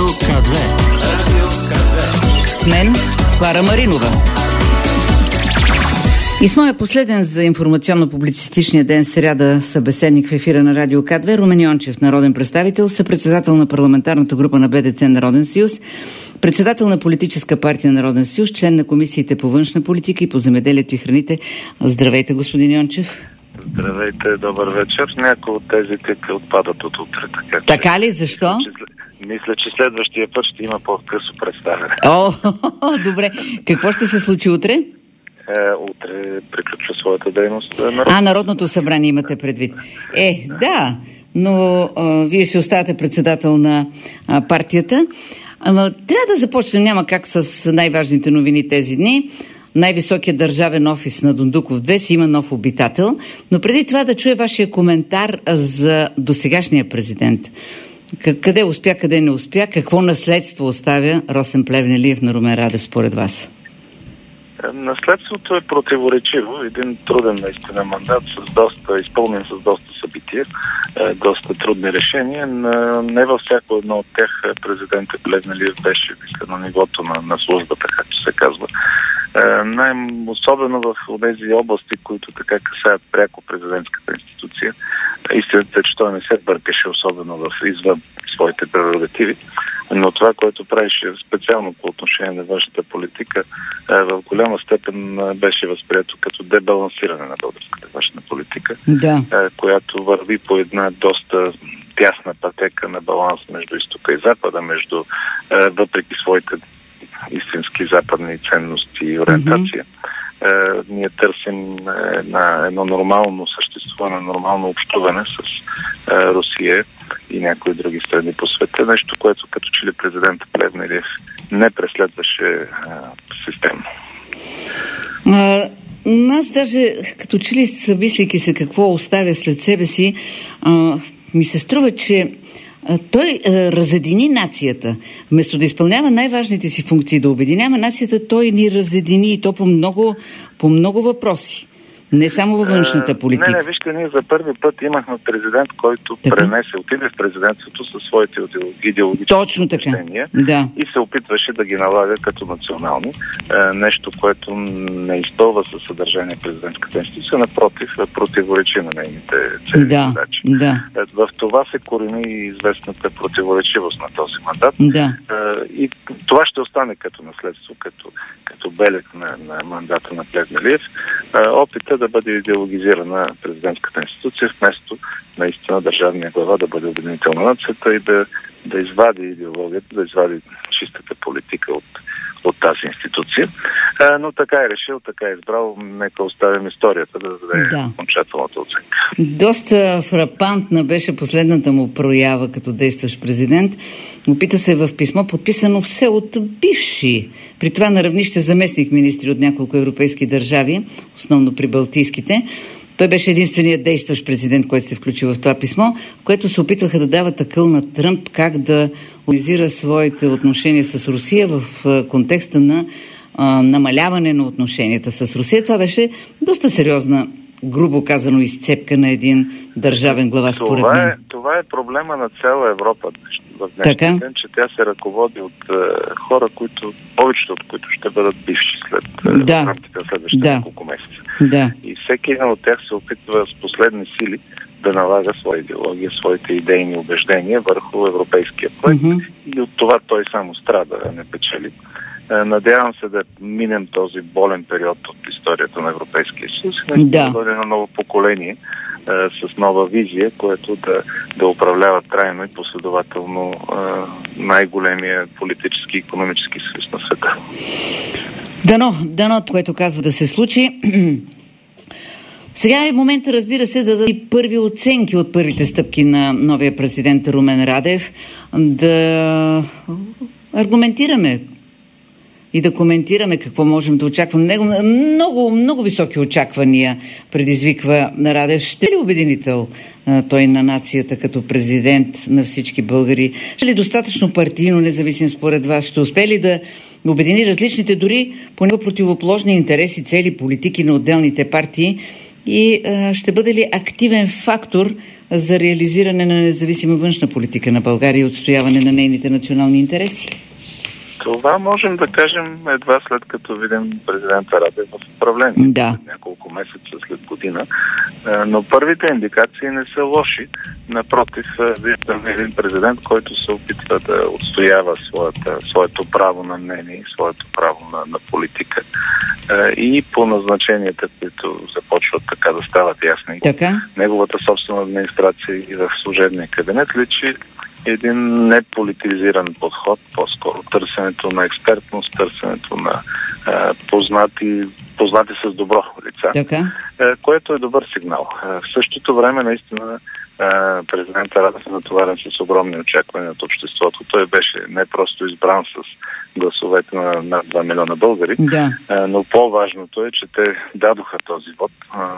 КД. С мен Клара Маринова. И с моя последен за информационно-публицистичния ден сряда събеседник в ефира на Радио К2 Румен Йончев, народен представител, съпредседател на парламентарната група на БДЦ Народен съюз, председател на политическа партия Народен съюз, член на комисиите по външна политика и по земеделието и храните. Здравейте, господин Йончев. Здравейте, добър вечер. Някои от тези тика отпадат от утре. Така ли? Защо? Мисля, че следващия път ще има по-късо представяне. Добре. Какво ще се случи утре? Утре приключва своята дейност. Народното събрание имате предвид. Да, но вие си оставате председател на партията. Трябва да започнем, няма как, с най-важните новини тези дни. Най-високият държавен офис на Дондуков 2 си има нов обитател, но преди това да чуя вашия коментар за досегашния президент. Къде успя, къде не успя, какво наследство оставя Росен Плевнелиев на Румен Радев според вас? Наследството е противоречиво. Един труден наистина мандат, изпълнен с доста събития, доста трудни решения. Не във всяко едно от тях президентът Плевнелиев беше на нивото на службата, както се казва. Особено в тези области, които така касаят пряко президентската институция. Истината е, че той не се бъркаше особено извън своите прерогативи, но това, което правеше специално по отношение на външната политика, в голяма степен беше възприето като дебалансиране на българската външна политика, която върви по една доста тясна пътека на баланс между изтока и запада, въпреки своите истински западни ценности и ориентация. Ние търсим едно нормално съществуване, нормално общуване с Русия и някои други страни по света. Нещо, което като че ли президент Плевнелиев не преследваше системно. Аз даже като че ли съмисляйки се какво оставя след себе си, ми се струва, че той разедини нацията. Вместо да изпълнява най-важните си функции, да обединява нацията, той ни разедини и то по много въпроси. Не само във външната политика. Не, вижте, ние за първи път имахме президент, който отиде в президентството със своите идеологически убеждения и се опитваше да ги налага като национални. Нещо, което не изпълва със съдържание президентската институция, напротив, противоречи на нейните цели и задачи. В това се корени известната противоречивост на този мандат. И това ще остане като наследство, като белег на мандата на Плевнелиев. Опита да бъде идеологизирана президентската институция, вместо наистина държавния глава да бъде обединител на нацията и да извади идеологията, да извади чистата политика от тази институция. Но така е решил, така е избрал. Нека оставим историята да даде окончателната оценка. Доста фрапантна беше последната му проява като действащ президент. Опита се в писмо, подписано все от бивши, при това на равнище заместник министри от няколко европейски държави, основно при балтийските. Той беше единственият действащ президент, който се включи в това писмо, в което се опитваха да дават акъл на Тръмп как да организира своите отношения с Русия в контекста на намаляване на отношенията с Русия. Това беше доста сериозна, грубо казано, изцепка на един държавен глава, според мен. Това е проблема на цяла Европа в днешния ден, че тя се ръководи от хора, повечето от които ще бъдат бивши след рамките на следващите няколко месеца. И всеки един от тях се опитва с последни сили да налага своя идеология, своите идейни убеждения върху европейския проект. И от това той само страда, а не печели. Надявам се да минем този болен период от историята на Европейския съюз и да бъде на ново поколение с нова визия, което да управлява трайно и последователно най-големия политически и икономически съюз на света. Дано, което казва да се случи. Сега е момента, разбира се, да даде първи оценки от първите стъпки на новия президент Румен Радев, да аргументираме и да коментираме какво можем да очакваме. Него много високи очаквания предизвиква на Радев. Ще ли обединител той на нацията като президент на всички българи? Ще ли достатъчно партийно независим според вас? Ще успее ли да обедини различните, дори по него противоположни интереси, цели, политики на отделните партии? И ще бъде ли активен фактор за реализиране на независима външна политика на България и отстояване на нейните национални интереси? Това можем да кажем едва след като видим президента Радев в управление. Да. Няколко месеца след година. Но първите индикации не са лоши. Напротив, виждаме един президент, който се опитва да отстоява своето право на мнение, своето право на политика. И по назначенията, които започват така да стават ясни. Така? Неговата собствена администрация и в служебния кабинет личи един неполитизиран подход, по-скоро търсенето на експертност, търсенето на познати с добро лица, така, което е добър сигнал. В същото време, наистина, президентът Радев е натоварен с огромни очаквания от обществото. Той беше не просто избран с гласовете на над 2 милиона българи, но по-важното е, че те дадоха този вод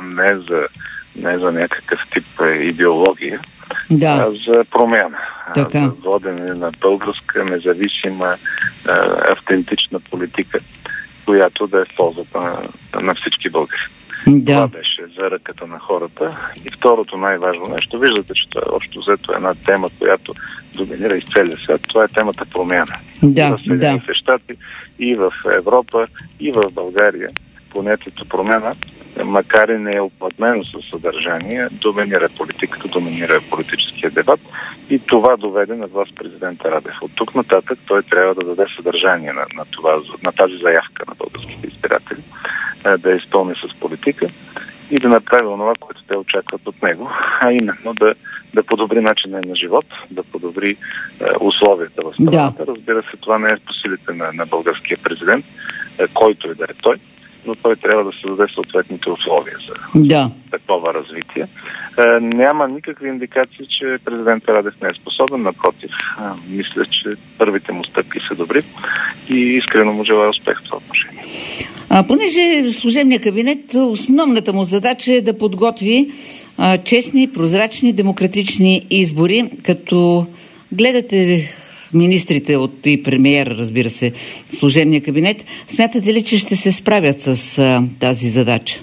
не за някакъв тип идеология, а за промяна. За водене на българска, независима, автентична политика, която да е в ползата на всички българи. Това беше за ръката на хората. И второто най-важно нещо, виждате, че това общо взето е една тема, която доминира из целия свят. Това е темата промяна. И в Съединените щати, и в Европа, и в България понятието промяна, макар и не е оплътнено със съдържание, доминира политиката, доминира политическия дебат и това доведе на власт президента Радев. От тук нататък той трябва да даде съдържание на тази заявка на българските избиратели, да я изпълни с политика и да направи онова, което те очакват от него, а именно да подобри начина на живот, да подобри условията в страната. Разбира се, това не е по силите на българския президент, който и да е той, но той трябва да създаде съответните условия за такова развитие. Няма никакви индикации, че президент Радев не е способен. Напротив, мисля, че първите му стъпки са добри и искрено му желая успех в това отношение. Понеже служебният кабинет, основната му задача е да подготви честни, прозрачни, демократични избори, като гледате министрите и премиер, разбира се, служебния кабинет, смятате ли, че ще се справят с тази задача?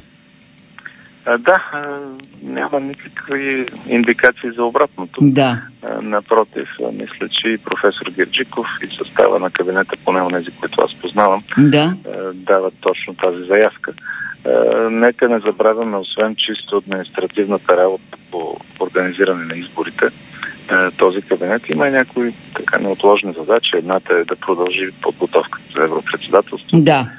Няма никакви индикации за обратното. Напротив, мисля, че и професор Герджиков и състава на кабинета, поне онези, които аз познавам, дават точно тази заявка. Нека не забравяме, освен чисто административната работа по организиране на изборите, този кабинет има и някои така неотложни задачи. Едната е да продължи подготовката за европредседателство.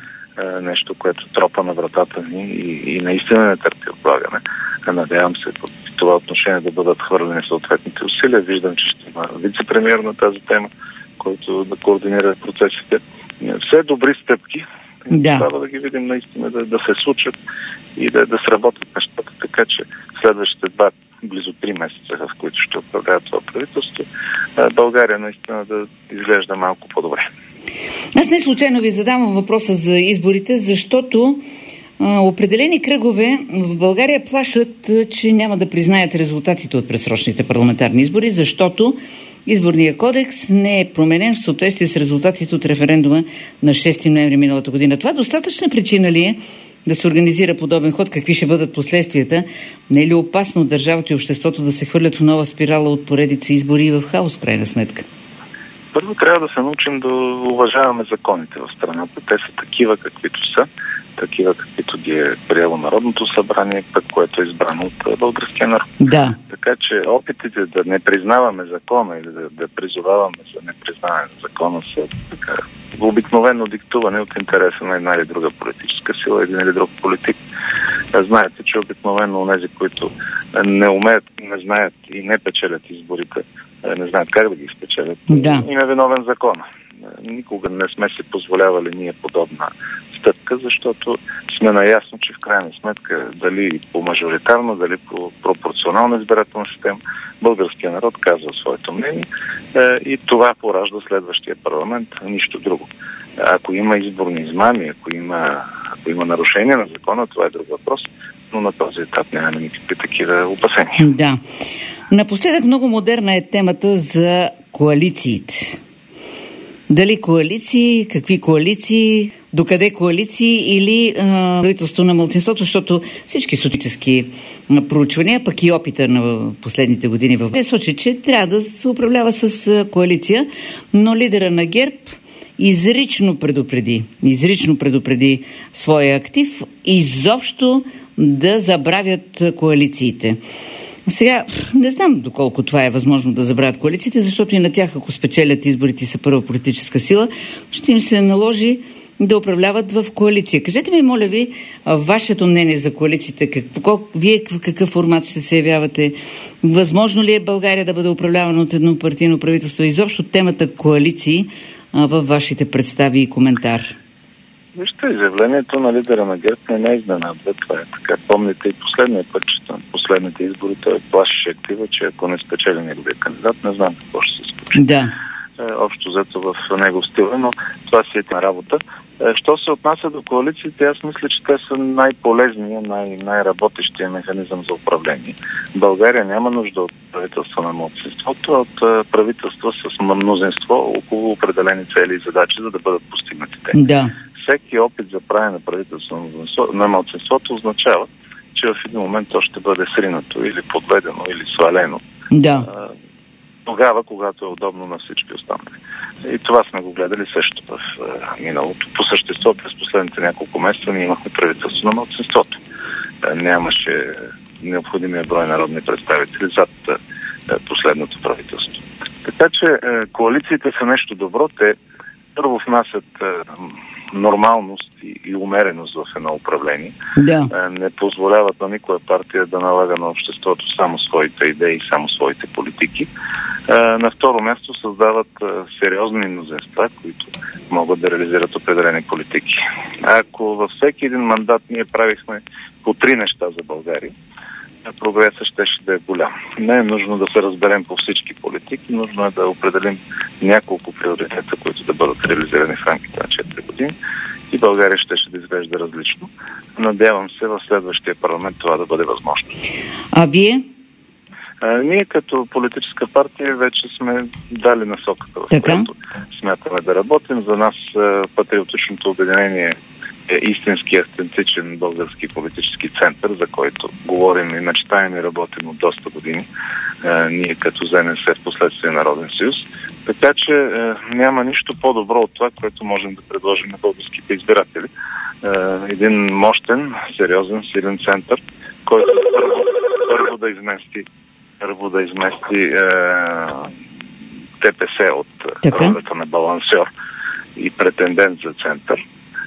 Нещо, което тропа на вратата ни и наистина не търпи отлагане. Надявам се в това отношение да бъдат хвърлени съответните усилия. Виждам, че ще има вице-премиер на тази тема, който да координира процесите. Все добри стъпки. Трябва да ги видим наистина да се случат и да сработят нещата, така че следващите близо 3 месеца, в които ще управлява това правителство, България наистина да изглежда малко по-добре. Аз не случайно ви задавам въпроса за изборите, защото определени кръгове в България плашат, че няма да признаят резултатите от предсрочните парламентарни избори, защото Изборният кодекс не е променен в съответствие с резултатите от референдума на 6 ноември миналата година. Това достатъчна причина ли е да се организира подобен ход? Какви ще бъдат последствията? Не е ли опасно държавата и обществото да се хвърлят в нова спирала от поредица избори и в хаос, крайна сметка? Първо трябва да се научим да уважаваме законите в страната. Те са такива, каквито са. Такива, каквито ги е приело Народното събрание, пък което е избрано от българския народ. Така че опитите да не признаваме закона или да призоваваме за непризнаване на закона са така обикновено диктувани от интереса на една или друга политическа сила, един или друг политик. Знаете, че обикновено онези, които не умеят, не знаят и не печелят изборите, не знаят как да ги спечелят, им е виновен закона. Никога не сме си позволявали ние подобна стъпка, защото сме наясно, че в крайна сметка дали по мажоритарна, дали по пропорционална избирателна система, българския народ казва своето мнение и това поражда следващия парламент, нищо друго. Ако има изборни измами, ако има нарушение на закона, това е друг въпрос, но на този етап нямаме никакви такива опасения. Напоследък много модерна е темата за коалициите. Дали коалиции, какви коалиции, докъде коалиции или правителство на малцинството, защото всички социологически проучвания, пък и опита на последните години в България сочи, че трябва да се управлява с коалиция, но лидера на ГЕРБ изрично предупреди своя актив изобщо да забравят коалициите. Сега, не знам доколко това е възможно да забравят коалициите, защото и на тях, ако спечелят изборите и са първа политическа сила, ще им се наложи да управляват в коалиция. Кажете ми, моля ви, вашето мнение за коалициите. Вие в какъв формат ще се явявате? Възможно ли е България да бъде управлявана от еднопартийно правителство? Изобщо темата коалиции във вашите представи и коментар. Вижте, изявлението на лидера на ГЕРБ не е изненадва. Това е така. Помните и последния път, че на последните избори той плашеше актива, че ако не спечели неговия кандидат, не знам какво ще се случи. Да. Общо взето в негов стил, но това си е на работа. Що се отнася до коалициите, аз мисля, че те са най-полезния, най-работещия механизъм за управление. България няма нужда от правителство на малцинството, а от правителство с мнозинство около определени цели и задачи, за да бъдат постигнати те. Да. Всеки опит за правене на правителство на малцинството означава, че в един момент то ще бъде сринато или подведено, или свалено. Да. Тогава, когато е удобно на всички останали. И това сме го гледали също в миналото. По същество, през последните няколко месеца ние имахме правителство на малцинството. Нямаше необходимия брой народни представители зад последното правителство. Така че коалициите са нещо добро. Те първо внасят нормалност и умереност в едно управление. Да. Не позволяват на никоя партия да налага на обществото само своите идеи, само своите политики. На второ място създават сериозни мнозинства, които могат да реализират определени политики. Ако във всеки един мандат ние правихме по 3 неща за България, прогресът ще да е голям. Не е нужно да се разберем по всички политики, нужно е да определим няколко приоритета, които да бъдат реализирани в рамките на 4 години и България ще да изглежда различно. Надявам се в следващия парламент това да бъде възможно. А вие? Ние като политическа партия вече сме дали насоката, в която смятаме да работим. За нас патриотичното обединение е истински автентичен български политически център, за който говорим и мечтаем и работим от доста години. Ние като ЗНС, в последствие Народен съюз. Така че няма нищо по-добро от това, което можем да предложим на българските избиратели. Един мощен, сериозен, силен център, който първо да измести ДПС от ролята на балансьор и претендент за център,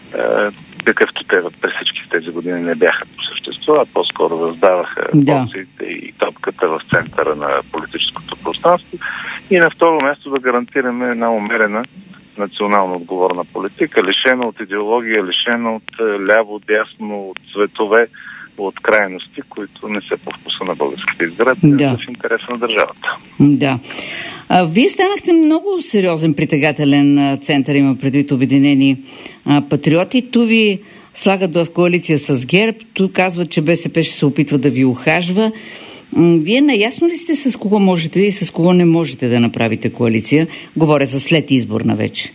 какъвто те през всички тези години не бяха по същество, а по-скоро раздаваха порциите и топката в центъра на политическото пространство. И на второ място да гарантираме една умерена национално отговорна политика, лишена от идеология, лишена от ляво, дясно, от цветове, от крайности, които не са по вкуса на българските избиратели, в интереса на държавата. Да. Вие станахте много сериозен притегателен център, има предвид Обединени патриоти. Ту ви слагат в коалиция с ГЕРБ, ту казват, че БСП ще се опитва да ви ухажва. Вие наясно ли сте с кого можете и с кого не можете да направите коалиция? Говоря за след изборна вече.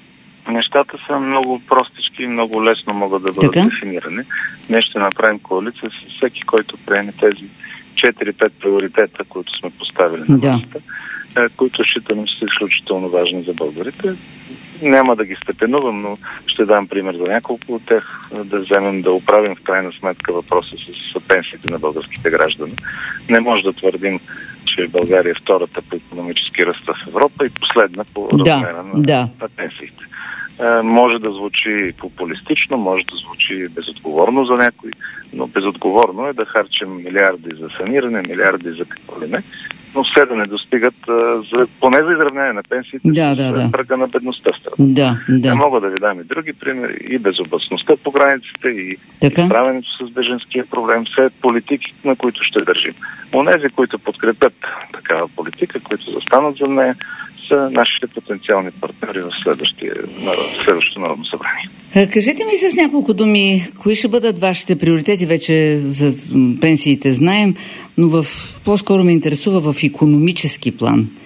Нещата са много простички и много лесно могат да бъдат дефинирани. Ние ще направим коалиция с всеки, който приеме тези 4-5 приоритета, които сме поставили на масата, които считаме, че са изключително важни за българите. Няма да ги степенувам, но ще дам пример за няколко от тях, да вземем да оправим в крайна сметка въпроса с пенсиите на българските граждани. Не може да твърдим, че България е втората по икономически ръст в Европа и последна по размера на пенсиите. Може да звучи популистично, може да звучи безотговорно за някой, но безотговорно е да харчим милиарди за саниране, милиарди за какво ли не, но все да не достигат поне за изравнение на пенсиите с прага на бедността в страната. Мога да ви дам и други примери, и безопасността по границите, и справянето с беженския проблем, все политики, на които ще държим. Онези, които подкрепят такава политика, които застанат за нея, са нашите потенциални партньори в следващото Народно събрание. Кажете ми с няколко думи, кои ще бъдат вашите приоритети, вече за пенсиите знаем, но по-скоро ме интересува в икономически план.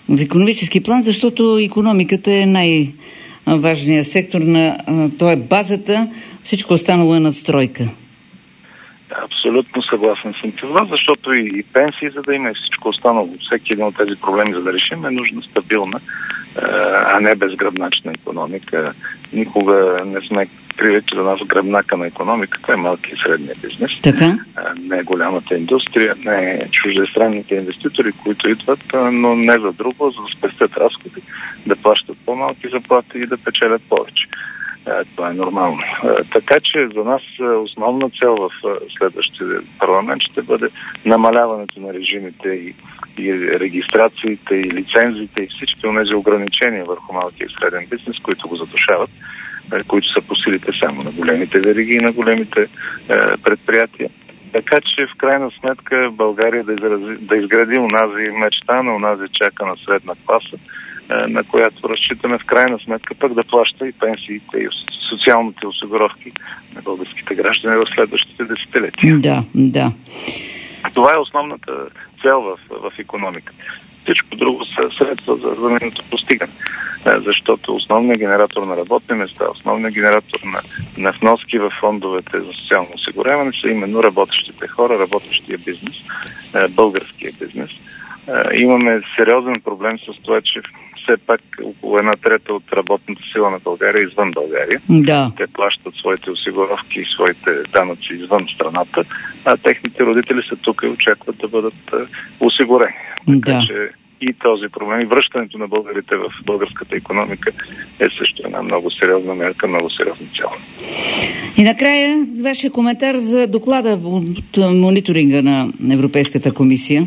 в икономически план, защото икономиката е най-важният сектор, то е базата, всичко останало е надстройка. Абсолютно съгласен съм с това, защото и пенсии, за да има и всичко останало, всеки един от тези проблеми, за да решим, е нужна стабилна, а не безгръбначна икономика. Никога не сме крили, че за нас гръбнака на икономиката е малки и средния бизнес. Така? Не е голямата индустрия, не е чуждестранните инвеститори, които идват, но не за друго, за да спестят разходи, да плащат по-малки заплати и да печелят повече. Това е нормално. Така че за нас основна цел в следващия парламент ще бъде намаляването на режимите и регистрациите, и лицензиите, и всички от тези ограничения върху малкия и среден бизнес, които го задушават, които са по силите само на големите вериги и на големите предприятия. Така че в крайна сметка България да изгради онази мечта на онази чакана средна класа, на която разчитаме в крайна сметка пък да плаща и пенсиите и социалните осигуровки на българските граждани в следващите десетилетия. Да. Това е основната цел в икономиката. Всичко друго са средства за нейното постигане. Защото основният генератор на работни места, основният генератор на вноски в фондовете за социално осигуряване са именно работещите хора, работещия бизнес, българския бизнес. Имаме сериозен проблем с това, че все пак около 1/3 от работната сила на България е извън България. Да. Те плащат своите осигуровки и своите данъци извън страната, а техните родители са тук и очакват да бъдат осигурени. Така че и този проблем, и връщането на българите в българската икономика е също една много сериозна мерка, много сериозна цел. И накрая, вашия коментар за доклада от мониторинга на Европейската комисия.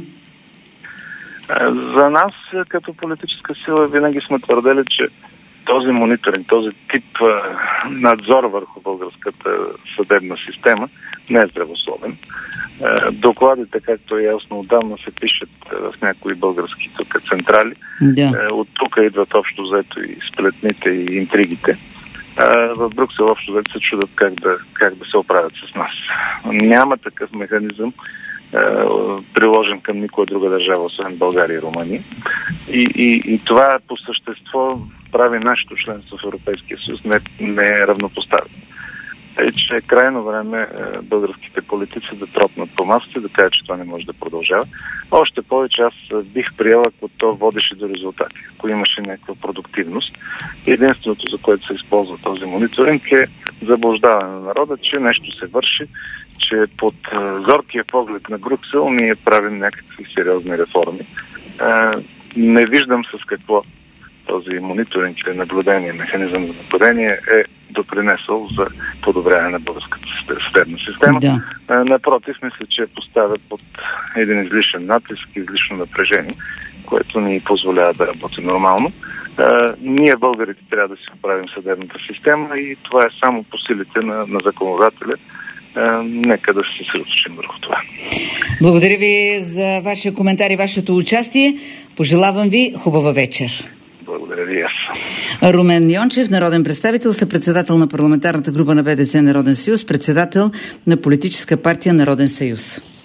За нас, като политическа сила, винаги сме твърдели, че този мониторинг, този тип надзор върху българската съдебна система не е здравословен. Докладите, както е ясно, отдавна се пишат в някои български централи. Да. От тук идват общо взето и сплетните, и интригите. В Брюксел общо взето се чудят как да се оправят с нас. Няма такъв механизъм, приложен към никоя друга държава, освен България и Румъния. И това по същество прави нашето членство в Европейския съюз не равнопоставено. Тъй, че е крайно време българските политици да тропнат по масата и да кажат, че това не може да продължава. Още повече аз бих приел, ако то водеше до резултати, ако имаше някаква продуктивност. Единственото, за което се използва този мониторинг, е заблуждаване на народа, че нещо се върши, че под зоркия поглед на Брюксел ние правим някакви сериозни реформи. Не виждам с какво този мониторинг или наблюдение, механизъм за наблюдение е допринесъл за подобряване на българската съдебна система. Да. Напротив, мисля, че я поставя под един излишен натиск, излишно напрежение, което ни позволява да работи нормално. Ние, българите, трябва да си оправим съдебната система и това е само по силите на законодателя. Нека да се съсредоточим върху това. Благодаря ви за вашия коментар и вашето участие. Пожелавам ви хубава вечер. Благодаря ви аз. Румен Йончев, народен представител, съпредседател на парламентарната група на БДЦ Народен съюз, председател на политическа партия Народен съюз.